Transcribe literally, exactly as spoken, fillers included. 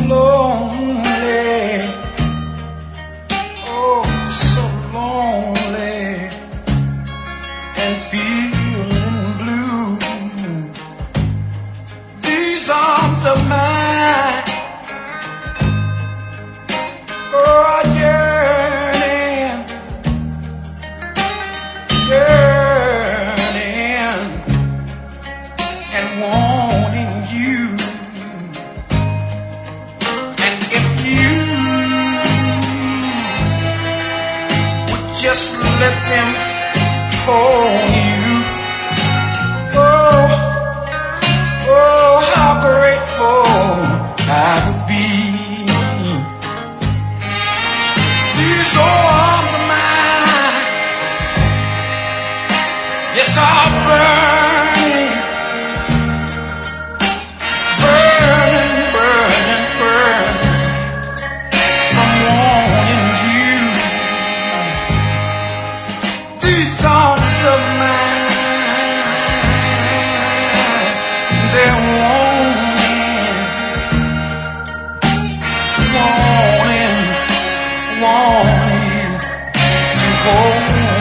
lonely, oh, so lonely, and feeling blue. These arms of mine are yearning, yearning, and wanting you. And if you would just let them hold you, oh, oh, how grateful I would be. These arms of mine, yes, are burning, burning, burning, burning from wanting you. These arms of mine, they're wanting, wanting, wanting to hold